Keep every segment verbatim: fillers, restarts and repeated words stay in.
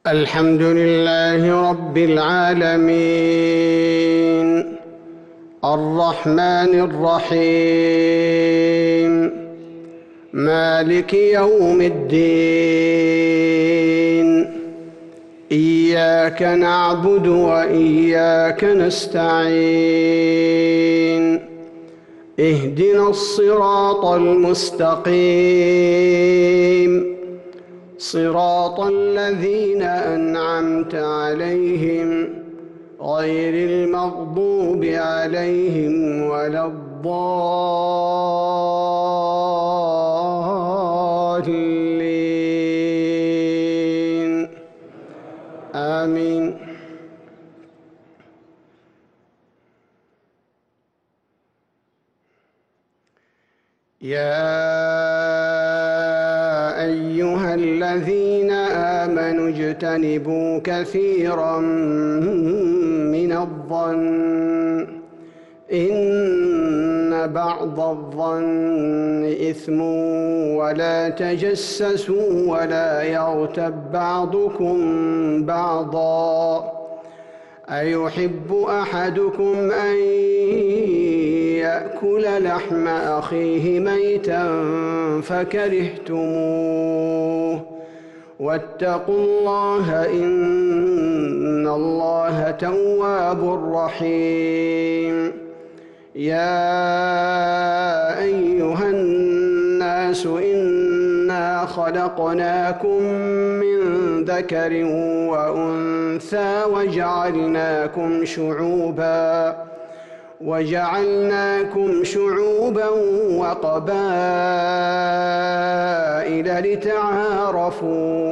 الحمد لله رب العالمين الرحمن الرحيم مالك يوم الدين إياك نعبد وإياك نستعين اهدنا الصراط المستقيم صراط الذين أنعمت عليهم غير المغضوب عليهم ولا الضالين آمين. يا أيها الذين آمنوا اجتنبوا كثيرا من الظن إن بعض الظن إثم ولا تجسسوا ولا يغتب بعضكم بعضا أيحب أحدكم أن يأكل لحم أخيه ميتا فكرهتموه واتقوا الله إن الله تواب رحيم. يا أيها الناس إنا خلقناكم من ذكر وأنثى وجعلناكم شعوبا وجعلناكم شعوبا وقبائل لتعارفوا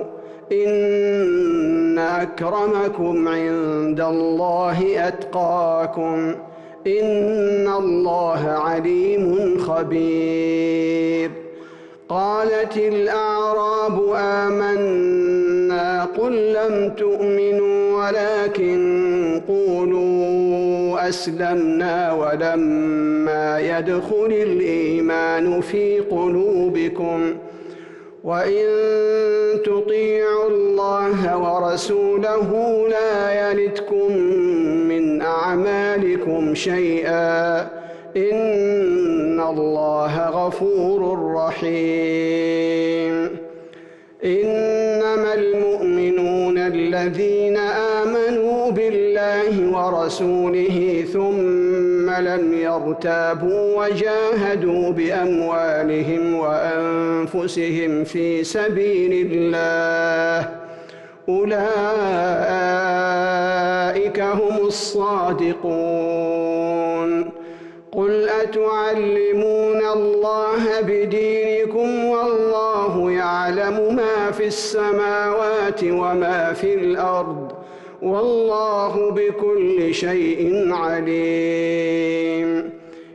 إن أكرمكم عند الله أتقاكم إن الله عليم خبير. قالت الأعراب آمنا قل لم تؤمنوا ولكن قولوا أسلمنا ولما يدخل الإيمان في قلوبكم وإن تطيعوا الله ورسوله لا يلتكم من أعمالكم شيئا إن الله غفور رحيم. إنما المؤمنون الذين آمنوا بالله ورسوله ثم لم يرتابوا وجاهدوا بأموالهم وأنفسهم في سبيل الله أولئك هم الصادقون. قل أتعلمون الله بدينكم والله يعلم ما في السماوات وما في الأرض والله بكل شيء عليم.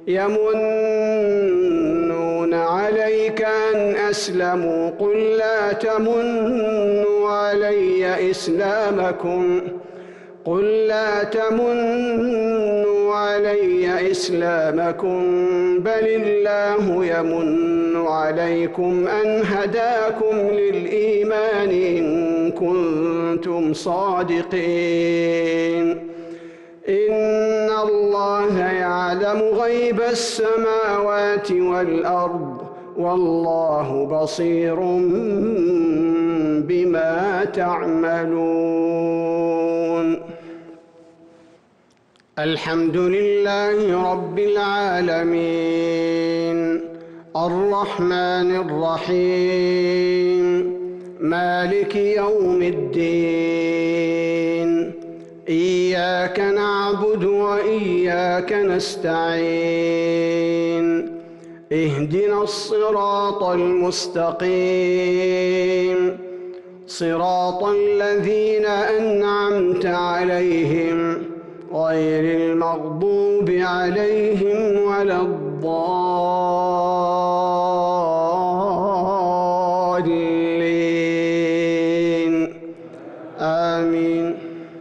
يمنون عليك أن أسلموا قل لا تمنوا علي إسلامكم قل لا تمنوا علي إسلامكم بل الله يمن عليكم أن هداكم للإيمان إن كنتم صادقين. إن الله يعلم غيب السماوات والأرض والله بصير بما تعملون. الحمد لله رب العالمين الرحمن الرحيم مالك يوم الدين إياك نعبد وإياك نستعين اهدنا الصراط المستقيم صراط الذين أنعمت عليهم غير المغضوب عليهم ولا الضالين آمين.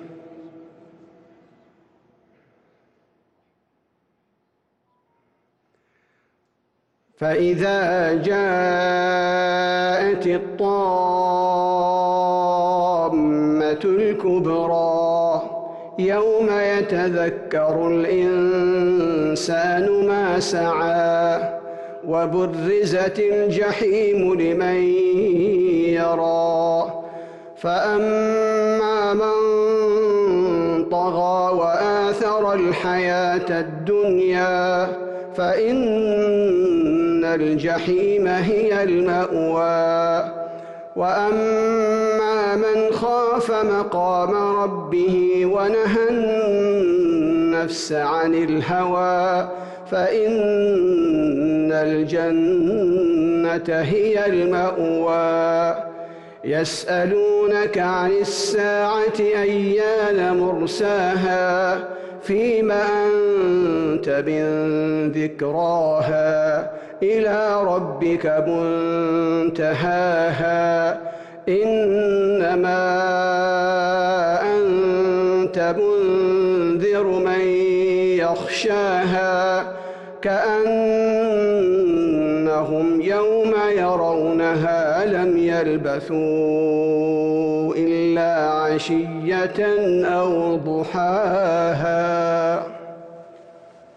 فإذا جاءت الطامة الكبرى يوم يتذكر الإنسان ما سعى وبرزت الجحيم لمن يرى فأما من طغى وآثر الحياة الدنيا فإن الجحيم هي المأوى وأما من خاف مقام ربه ونهى النفس عن الهوى فإن الجنة هي المأوى يسألونك عن الساعة أيان مرساها فيم أنت من ذكراها إلى ربك منتهاها إنما أنت منذر من يخشاها كأنهم يوم يرونها لم يلبثوا إلا عشية أو ضحاها.